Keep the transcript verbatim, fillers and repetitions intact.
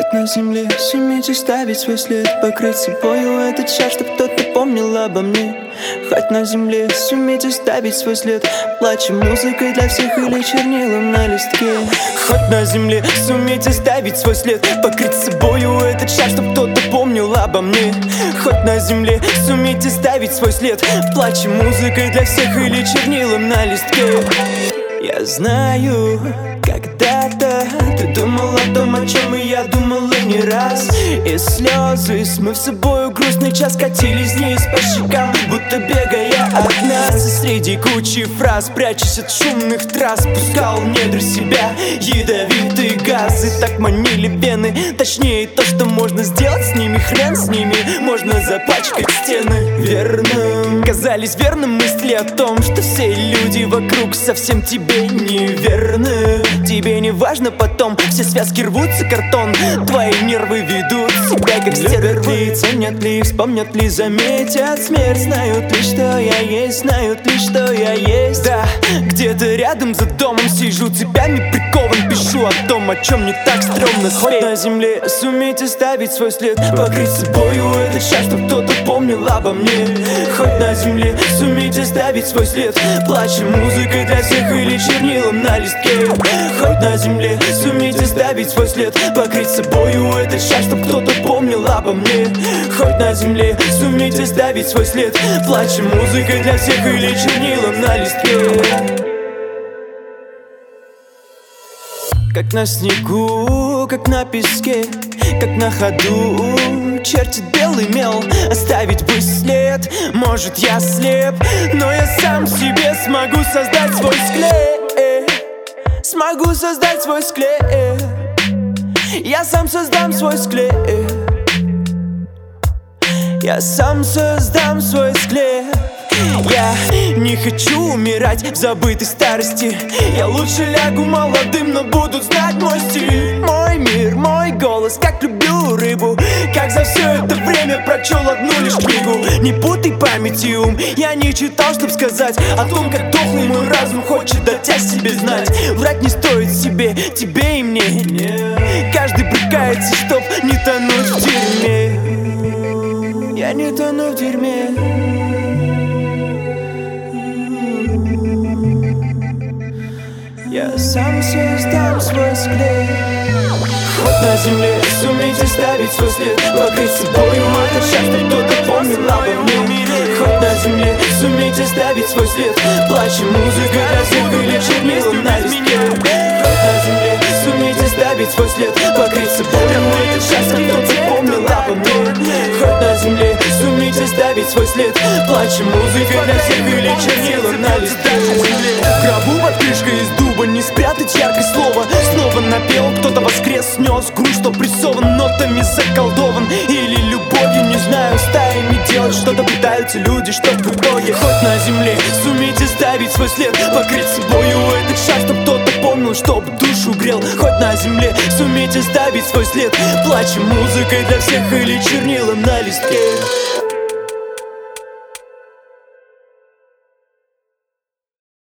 Хоть на земле сумейте ставить свой след, покрыть собою этот шар, чтоб кто-то помнил обо мне. Хоть на земле сумейте ставить свой след, плачем музыкой для всех или чернилом на листке. Хоть на земле сумейте ставить свой след, покрыть собою этот шар, чтоб кто-то помнил обо мне. Хоть на земле сумейте ставить свой след, плачем музыкой для всех или чернилом на листке. Я знаю, когда-то ты думал о том, о чем и я думал и не раз. И слезы, смыв с собою грустный час, катились вниз по щекам, будто бегая от нас. И среди кучи фраз, прячась от шумных трасс, пускал в недра себя ядовитые газы. Так манили вены, точнее то, что можно сделать с ними. Хрен с ними, можно запачкать стены. Верным казались верным мысли о том, что все люди вокруг совсем тебе неверны. Тебе не важно потом, все связки рвутся, картон. Твои нервы ведут себя как стервы. Ценят ли, вспомнят ли, заметят смерть. Знают ли, что я есть, знают ли, что я есть. Да, где-то рядом за домом сижу, цепями прикован. Пишу о том, о чем не так стрёмно спеть. Хоть на земле сумейте ставить свой след, покрыть собою этот шар, чтоб кто-то помнил обо мне. Хоть на земле сумейте ставить свой след, плачем музыкой для всех или чернилом на листке. Хоть на земле сумейте ставить свой след, покрыть собою этот шар, чтоб кто-то помнил обо мне. Хоть на земле сумейте ставить свой след, плачем музыкой для всех или чернилом на листке. Как на снегу, как на песке, как на ходу чертит белый мел. Оставить бы след, может я слеп, но я сам себе смогу создать свой склеп. Смогу создать свой склеп. Я сам создам свой склеп. Я сам создам свой склеп. Я не хочу умирать в забытой старости. Я лучше лягу молодым, но буду знать мой стиль. Мой мир, мой голос, как люблю рыбу. Как за все это время прочел одну лишь книгу. Не путай память и ум, я не читал, чтоб сказать о том, как дохлый мой разум хочет дать о себе знать. Врать не стоит себе, тебе и мне. Каждый брыкается, чтоб не тонуть в дерьме. Я не тону в дерьме. Я сам создам свой склеп. Хоть на земле сумейте ставить свой след, покрыть собою этот шар, чтоб кто-то помнил обо мне. Хоть на земле сумейте ставить свой след, плачем музыкой для всех или чернилом на листке. Хоть на земле сумейте ставить свой след, покрыть собою этот шар, чтоб кто-то помнил обо мне. Хоть на земле сумейте ставить свой след, плачем музыкой для всех или чернилом на листке. В гробу под крышкой из дуба не спрятать яркое слово. Снова напел, кто-то воскрес, снес груз, что прессован, нотами заколдован. Или любовью, не знаю, стаями делать что-то пытаются люди, чтоб в итоге. Хоть на земле сумейте ставить свой след, покрыть собою этот шар, чтоб кто-то помнил, чтоб душу грел. Хоть на земле сумейте ставить свой след, плачем музыкой для всех или чернилом на листке.